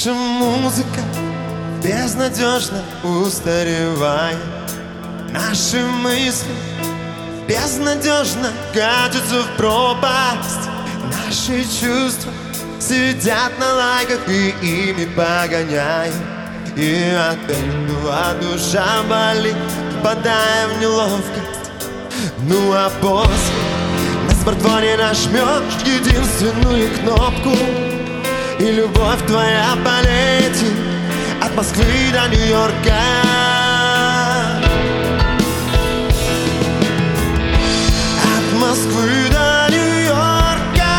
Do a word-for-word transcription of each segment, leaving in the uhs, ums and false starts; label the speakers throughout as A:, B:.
A: Наша музыка безнадежно устаревает. Наши мысли безнадежно катятся в пропасть. Наши чувства сидят на лайках и ими погоняем. И от этого душа болит, впадая в неловкость. Ну а после на смартфоне нажмешь единственную кнопку, и любовь твоя полетит от Москвы до Нью-Йорка. От Москвы до Нью-Йорка,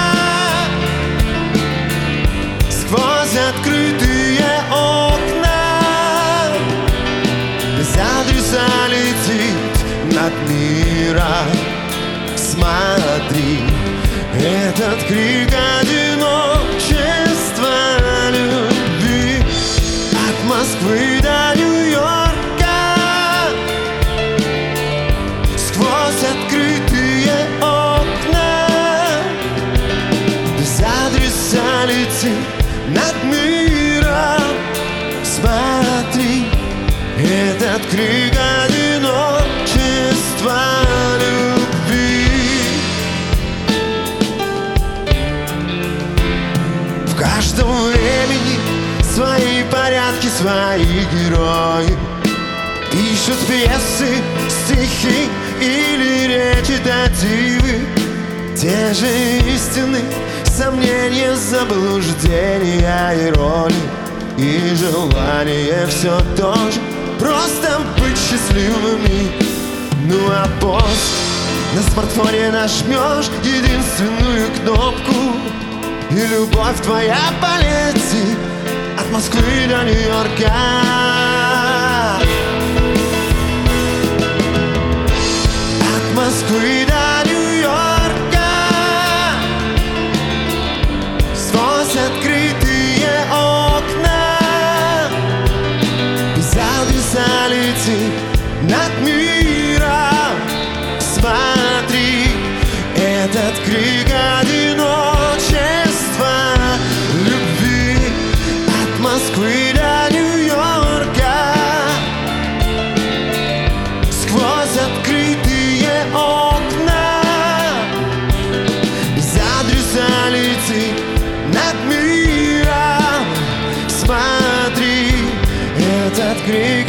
A: сквозь открытые окна, без адреса летит над миром. Смотри, этот крик одиночества любви. От Москвы до Нью-Йорка, сквозь открытые окна, без адреса летит над миром. Смотри, этот крик одиночества любви. В каждом времени свои порядки, свои герои. Пишут пьесы, стихи или речитативы. Те же истины, сомнения, заблуждения и роли. И желание все то же, просто быть счастливыми. Ну а после на смартфоне нажмешь единственную кнопку, и любовь твоя полетит от Москвы до Нью-Йорка. От Москвы до Нью-Йорка, сквозь открытые окна, без адреса летит над миром. Смотри, этот крик одиночества любви. От Москвы до Нью-Йорка, сквозь открытые окна, без адреса летит над миром. Смотри, этот крик